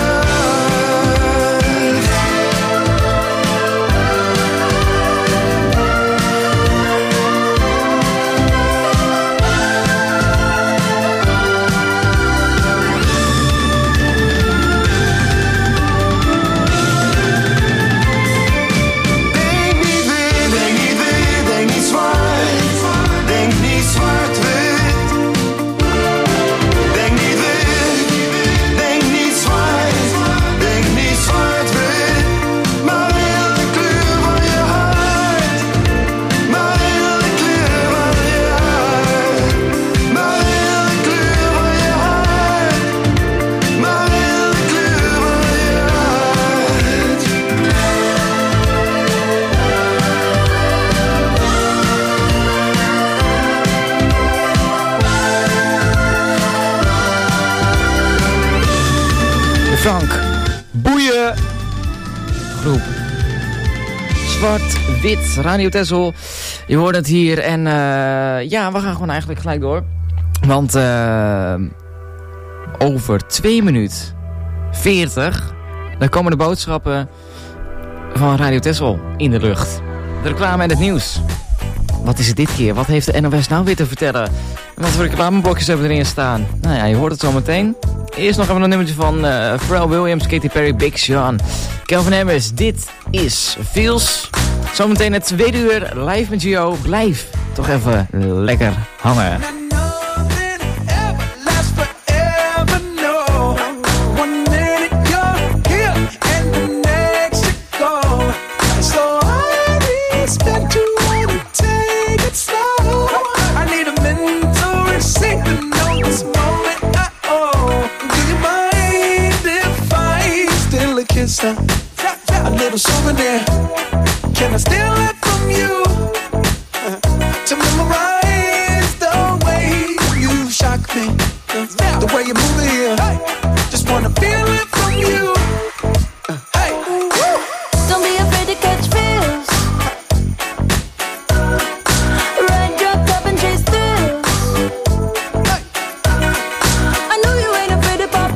Frank Boeien groep Zwart-Wit Radio Texel. Je hoort het hier en ja, we gaan gewoon eigenlijk gelijk door. Want over 2 minuten 40 dan komen de boodschappen van Radio Texel in de lucht. De reclame en het nieuws. Wat is het dit keer? Wat heeft de NOS nou weer te vertellen? En wat voor reclameblokjes hebben erin staan? Nou ja, je hoort het zo meteen. Eerst nog even een nummertje van Pharrell Williams, Katy Perry, Big Sean, Calvin Harris. Dit is Feels. Zometeen het 2 uur live met Gio. Blijf toch even lekker hangen. A little souvenir. Can I steal it from you? To memorize the way you shock me, the way you move it here. Just wanna feel it from you. Hey, Don't be afraid to catch feels. Ride your cup and chase thrills. I know you ain't afraid to pop.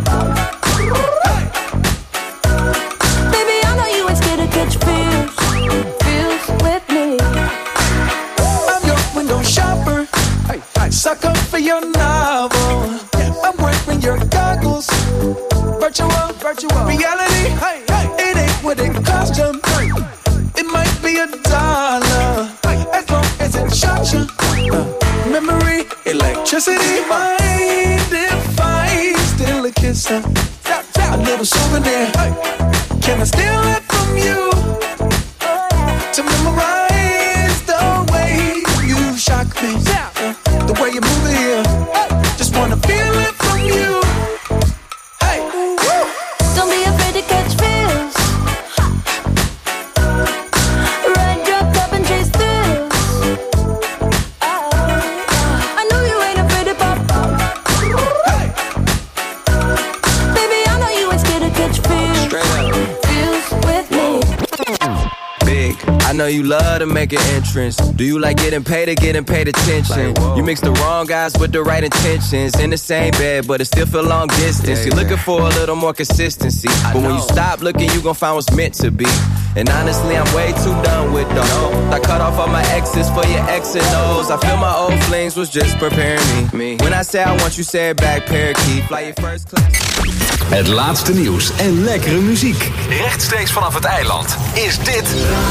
Baby, I know you ain't scared to catch feels. Feels with me. I'm your window shopper. Sucker for your novel. I'm wearing your goggles. Virtual reality. It ain't what it cost you. It might be $1 as long as it shocks you. Memory, electricity. Mind if I steal a kiss? A little souvenir. Can I steal it from you? To memorize the way you shock me, the way you move it here. Just wanna feel it from you. Hey, Don't be afraid to catch feels. Ride your cup and chase thrills. I know you ain't afraid to pop. Baby, I know you ain't scared to catch feels. Straight up. Feels with me. Big, I know you love to make an entrance. Do you like getting paid attention? You mix the wrong guys with the right intentions. In the same bed, but it still feel long distance. You're looking for a little more consistency. But when you stop looking, you gon' find what's meant to be. And honestly, I'm way too done with those. I cut off all my exes for your X and O's. I feel my old flings was just preparing me. When I say I want you, say it back, parakeet. Fly your first class. Het laatste nieuws en lekkere muziek. Rechtstreeks vanaf het eiland is dit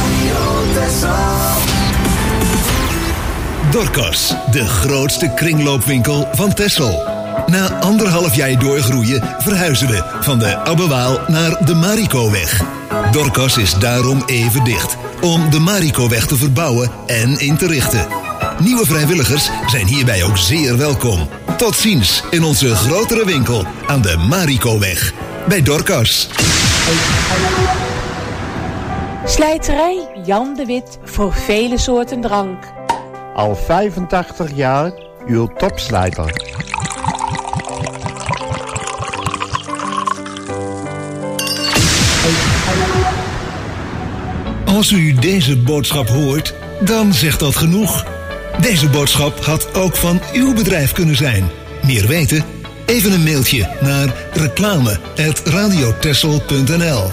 Dorcas, de grootste kringloopwinkel van Texel. Na 1,5 jaar doorgroeien verhuizen we van de Abbewaal naar de Marikoweg. Dorcas is daarom even dicht, om de Marikoweg te verbouwen en in te richten. Nieuwe vrijwilligers zijn hierbij ook zeer welkom. Tot ziens in onze grotere winkel aan de Marikoweg bij Dorcas. Slijterij Jan de Wit voor vele soorten drank. Al 85 jaar uw topslijter. Als u deze boodschap hoort, dan zegt dat genoeg. Deze boodschap had ook van uw bedrijf kunnen zijn. Meer weten? Even een mailtje naar reclame@radiotessel.nl.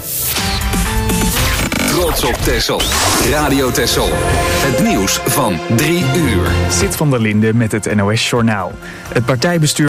Trots op Texel. Radio Texel. Het nieuws van 3 uur. Sid van der Linde met het NOS Journaal. Het partijbestuur